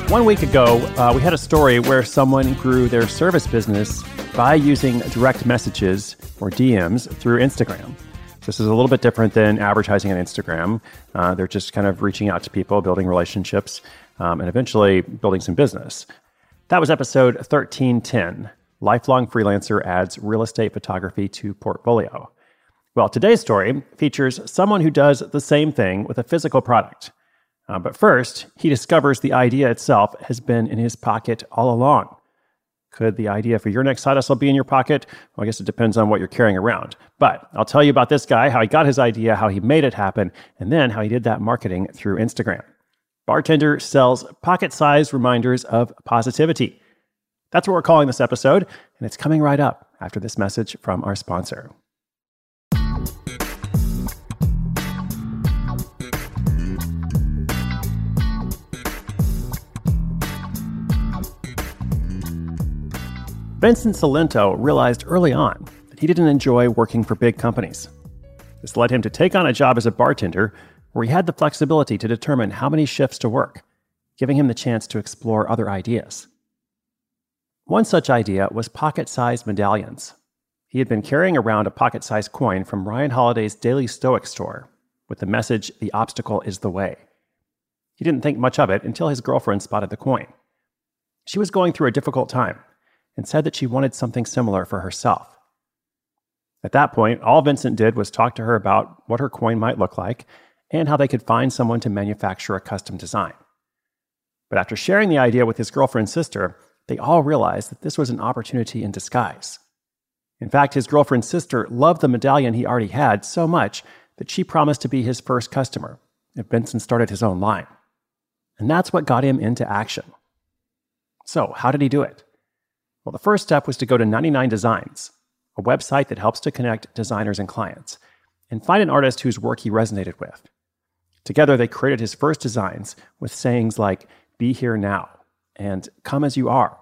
1 week ago, we had a story where someone grew their service business by using direct messages or DMs through Instagram. This is a little bit different than advertising on Instagram. They're just kind of reaching out to people, building relationships, and eventually building some business. That was episode 1310, Lifelong Freelancer Adds Real Estate Photography to Portfolio. Well, today's story features someone who does the same thing with a physical product. But first, he discovers the idea itself has been in his pocket all along. Could the idea for your next side hustle be in your pocket? Well, I guess it depends on what you're carrying around. But I'll tell you about this guy, how he got his idea, how he made it happen, and then how he did that marketing through Instagram. Bartender sells pocket-sized reminders of positivity. That's what we're calling this episode, and it's coming right up after this message from our sponsor. Vincent Cilento realized early on that he didn't enjoy working for big companies. This led him to take on a job as a bartender where he had the flexibility to determine how many shifts to work, giving him the chance to explore other ideas. One such idea was pocket-sized medallions. He had been carrying around a pocket-sized coin from Ryan Holiday's Daily Stoic store with the message, "The obstacle is the way." He didn't think much of it until his girlfriend spotted the coin. She was going through a difficult time and said that she wanted something similar for herself. At that point, all Vincent did was talk to her about what her coin might look like and how they could find someone to manufacture a custom design. But after sharing the idea with his girlfriend's sister, they all realized that this was an opportunity in disguise. In fact, his girlfriend's sister loved the medallion he already had so much that she promised to be his first customer if Vincent started his own line. And that's what got him into action. So, how did he do it? Well, the first step was to go to 99 Designs, a website that helps to connect designers and clients, and find an artist whose work he resonated with. Together, they created his first designs with sayings like, "Be here now," and "Come as you are."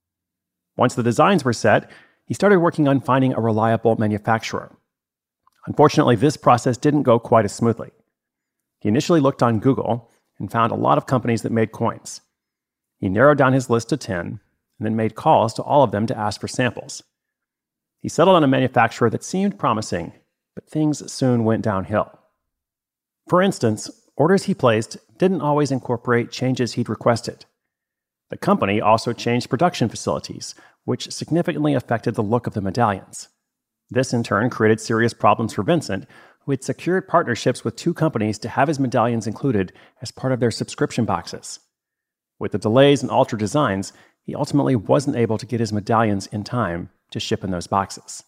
Once the designs were set, he started working on finding a reliable manufacturer. Unfortunately, this process didn't go quite as smoothly. He initially looked on Google and found a lot of companies that made coins. He narrowed down his list to 10, and then made calls to all of them to ask for samples. He settled on a manufacturer that seemed promising, but things soon went downhill. For instance, orders he placed didn't always incorporate changes he'd requested. The company also changed production facilities, which significantly affected the look of the medallions. This in turn created serious problems for Vincent, who had secured partnerships with 2 companies to have his medallions included as part of their subscription boxes. With the delays and altered designs, he ultimately wasn't able to get his medallions in time to ship in those boxes.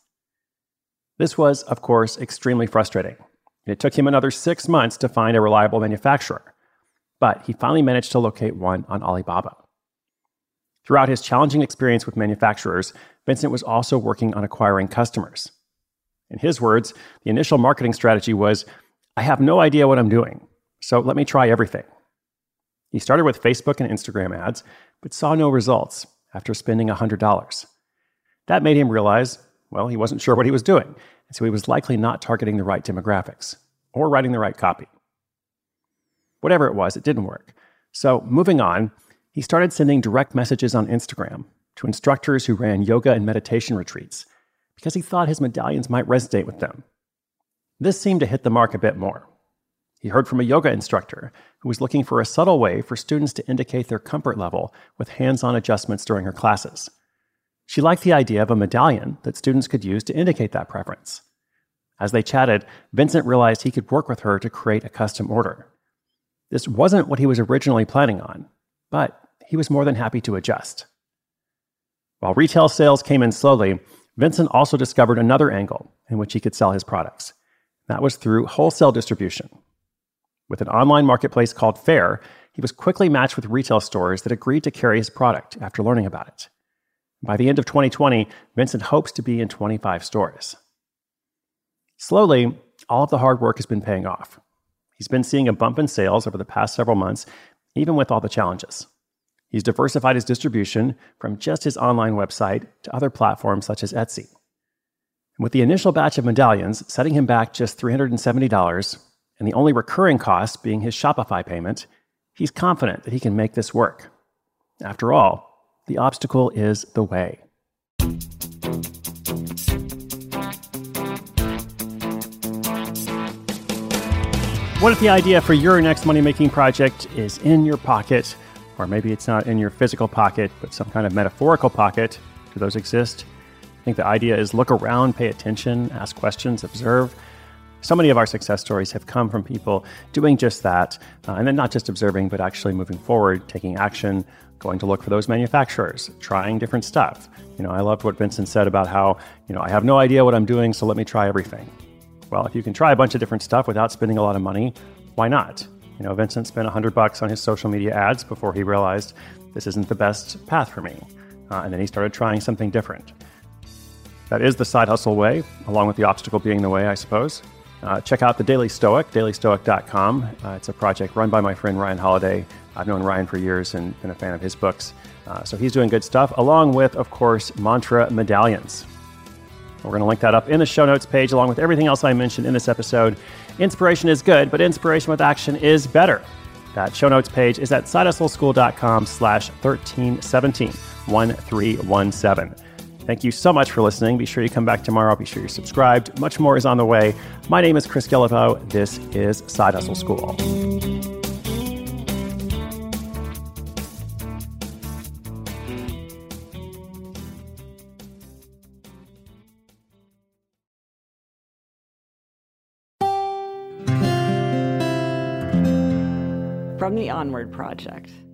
This was, of course, extremely frustrating. It took him another 6 months to find a reliable manufacturer, but he finally managed to locate one on Alibaba. Throughout his challenging experience with manufacturers, Vincent was also working on acquiring customers. In his words, the initial marketing strategy was, "I have no idea what I'm doing, so let me try everything." He started with Facebook and Instagram ads, but saw no results after spending $100. That made him realize, well, he wasn't sure what he was doing, and so he was likely not targeting the right demographics or writing the right copy. Whatever it was, it didn't work. So moving on, he started sending direct messages on Instagram to instructors who ran yoga and meditation retreats because he thought his medallions might resonate with them. This seemed to hit the mark a bit more. He heard from a yoga instructor who was looking for a subtle way for students to indicate their comfort level with hands-on adjustments during her classes. She liked the idea of a medallion that students could use to indicate that preference. As they chatted, Vincent realized he could work with her to create a custom order. This wasn't what he was originally planning on, but he was more than happy to adjust. While retail sales came in slowly, Vincent also discovered another angle in which he could sell his products. That was through wholesale distribution. With an online marketplace called Faire, he was quickly matched with retail stores that agreed to carry his product after learning about it. By the end of 2020, Vincent hopes to be in 25 stores. Slowly, all of the hard work has been paying off. He's been seeing a bump in sales over the past several months, even with all the challenges. He's diversified his distribution from just his online website to other platforms such as Etsy. And with the initial batch of medallions setting him back just $370, and the only recurring cost being his Shopify payment, he's confident that he can make this work. After all, the obstacle is the way. What if the idea for your next money-making project is in your pocket, or maybe it's not in your physical pocket, but some kind of metaphorical pocket? Do those exist? I think the idea is look around, pay attention, ask questions, observe. So many of our success stories have come from people doing just that, and then not just observing, but actually moving forward, taking action, going to look for those manufacturers, trying different stuff. I loved what Vincent said about how, I have no idea what I'm doing, so let me try everything. Well, if you can try a bunch of different stuff without spending a lot of money, why not? Vincent spent $100 on his social media ads before he realized this isn't the best path for me. And then he started trying something different. That is the side hustle way, along with the obstacle being the way, I suppose. Check out the Daily Stoic, dailystoic.com. It's a project run by my friend Ryan Holiday. I've known Ryan for years and been a fan of his books. So he's doing good stuff, along with, of course, Mantra Medallions. We're going to link that up in the show notes page, along with everything else I mentioned in this episode. Inspiration is good, but inspiration with action is better. That show notes page is at sidehustleschool.com/1317, 1317. Thank you so much for listening. Be sure you come back tomorrow. Be sure you're subscribed. Much more is on the way. My name is Chris Guillebeau. This is Side Hustle School. From the Onward Project.